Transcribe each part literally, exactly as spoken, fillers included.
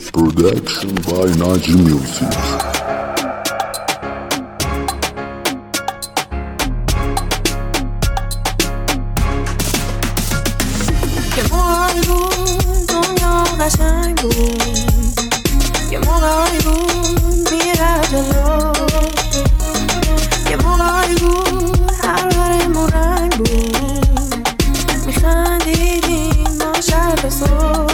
Production by Naji Music. یه موقعی بود دنیا قشنگ بود، یه موقعی بود میرفت جلو، یه موقعی بود هر برمون رنگ بود، میخندیدیم ما شب به صبح.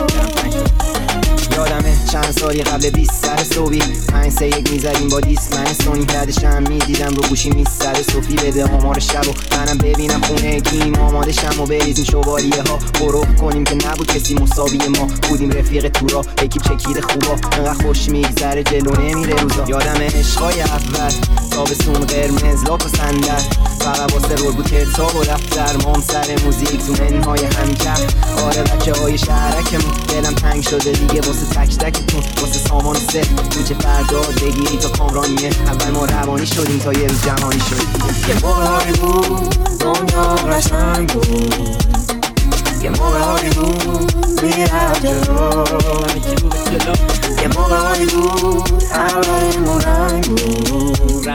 یادمه چند سالی قبل بیست سر صبحی پنج سه یک میزدیم با دیسک من سونی بعدشم میدیدم رو گوشی میستر صوفی بده آمار شب و منم ببینم خونه کیم آماده شم و بریزیم شوالیه ها غروب کنیم که نبود کسی مساوی ما بودیم رفیق تورا اکیپ چکید خوبا انقدر خوش میگذره جلو نمیره روزا. یادمه عشقای اول تابستون قرمز لاک و صندل فقط واسه رول بود کتاب و دفتر مام سر موزیک تو منهای همکر. آره بچه های شهرکمون دلم تنگ شده دیگه واسه تک تکتون واسه سامان سه کوچه فرداد بگیری تا کامرانیه اول ما روانی شدیم تا یه روز جهانی شدیم. یه موقعی بود دنیا قشنگ بود، یه موقعی بود میرفت جلو، یه موقعی بود هر برمون رنگ بود،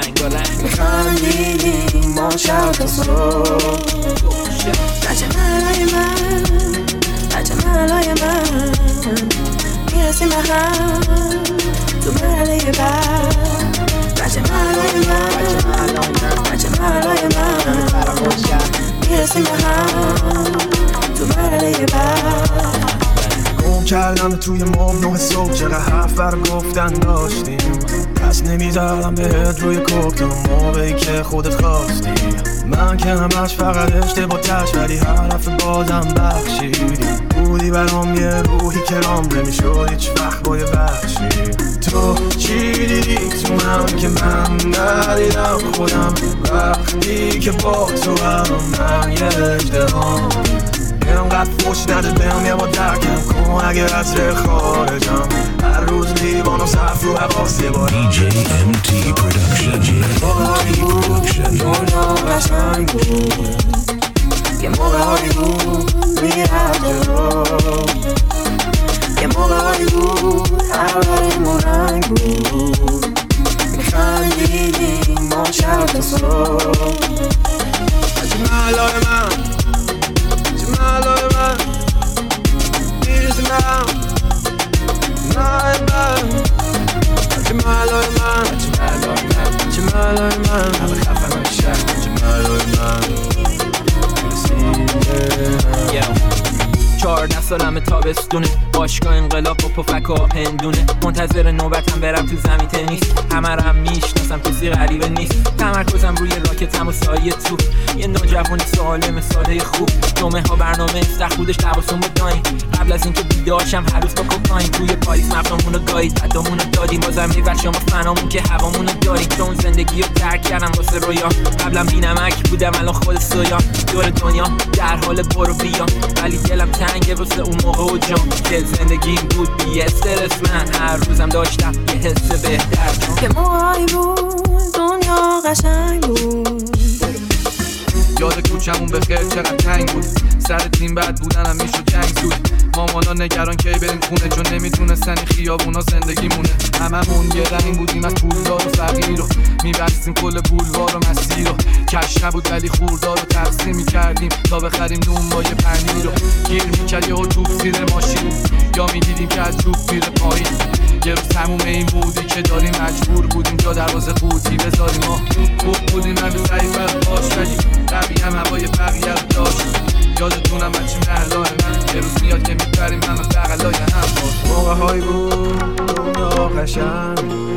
میخندیدیم ما شب تا صبح. بچه ملای من بچه ملای من میرسیم به هم تو مرحله بعد. بچه ملای من بچه ملای من میرسیم به هم تو مرحله بعد. گم کردم توی موم نه صبح چقدر حرف بر گفتن داشتیم پس نمیذارم بهت روی کوکتون موقعی که خودت خواستی. من که همش فقط اشتباه تش ولی حرف بازم بخشیدی بودی برام یه روحی که رام نمیشد هیچ وقت با یه بخشی. تو چی دیدی تو من که من ندیدم خودم وقتی که با تو هم من یه اجدهام اینقدر فوش نده بهم یه با درکم کن اگه از ره خارجم هر روز لیوان و صرف رو حواس یه بار دی جی ام تی Production. دنیا قشنگ بود، یه موقعی بود میرفت جلو، یه موقعی بود هر برمون رنگ بود، میخندیدیم ما شب تا صبح. جمالای من جمالای من میرسیم هم نای من جمالای من جمالای من همه خفن های شهر جمالای من میرسیم به هم. چهارده سالم تابستونه باشگاه انقلاب با پفک و پندونه منتظر نوبتم برم تو زمین تنیس همه رم میشناسم کسی غریبه نیست تمرکزم روی راکتم و سایه تو یه نوجوانی سالم ساده خوب جمعه ها برنامه است خودش لباسون بداین قبل از اینکه بیداشم هر روز با کوکائین توی پاریس مغزمونو گایید قدامونو دادیم بازم میبرد شما فنامون که هوامونو داریم چون زندگی رو ترک کردم واسه رویا قبلا بی‌نمک بودم الان خود سویا دور دنیا در حال برو بیا ولی دلم تنگه واسه اون موقع و جام که زندگیم بود بی استرس من هر روزم داشتم یه حس بهتر. که موقعی بود دنیا قشنگ بود یاد کوچمون بخیر چقدر تنگ بود سر تیم بعد بودنم میشد جنگ زود مامانا نگران کی بریم خونه چون نمیتونستن این خیابونا زندگی مونه هممون یه رنگ بودیم از پولدار و فقیر رو میبستیم کل بولوار و مسیر رو کش نبود ولی خوردار رو تقسیم میکردیم تا بخریم نون با یه پنیر رو گیر میکرد یه توپ زیر ماشین یا میدیدیم که از جوب میره پایین یه روز تموم این بودی که داریم مجبور بودیم جا دروازه قوطی بذاریم ما خوب بودیم من به ضعیف باش ولی ربی هم هوای بقیه رو داشت یادتونم بچه محلای من یه روز میاد که میبریم من و بغلای هم موقع های بود دنیا قشنگ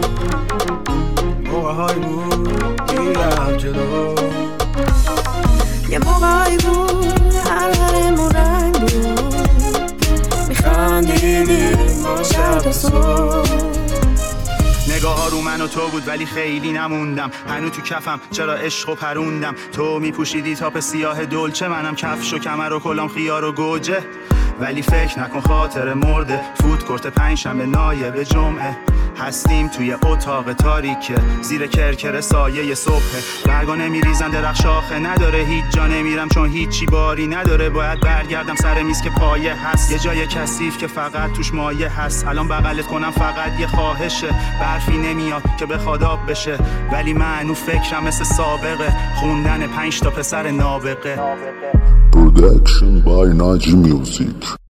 موقع های بود میرفت جلو یه موقعی بود هر برمون رنگ بود میخندیدیم ما شب تا صبح. نگاه ها رو من و تو بود ولی خیلی نموندم هنو تو کفم چرا عشق و پروندم تو میپوشیدی تاپ سیاه دلچه منم کفش و کمر و کلام خیار و گوجه ولی فکر نکن خاطر مرده فوت کرت پنج شنبه نایب جمعه هستیم توی اتاق تاریکه، زیر کرکر سایه صبح، برگا نمیریزن درخت شاخه نداره، هیچ جا نمیرم چون هیچی باری نداره، باید برگردم سر میز که پایه هست، یه جای کثیف که فقط توش مایه هست، الان بغلت کنم فقط یه خواهشه، برفی نمیاد که بخواد آب بشه، ولی من اون فکرم مثل سابقه، خوندن پنج تا پسر نابغه. Production by Naji Music.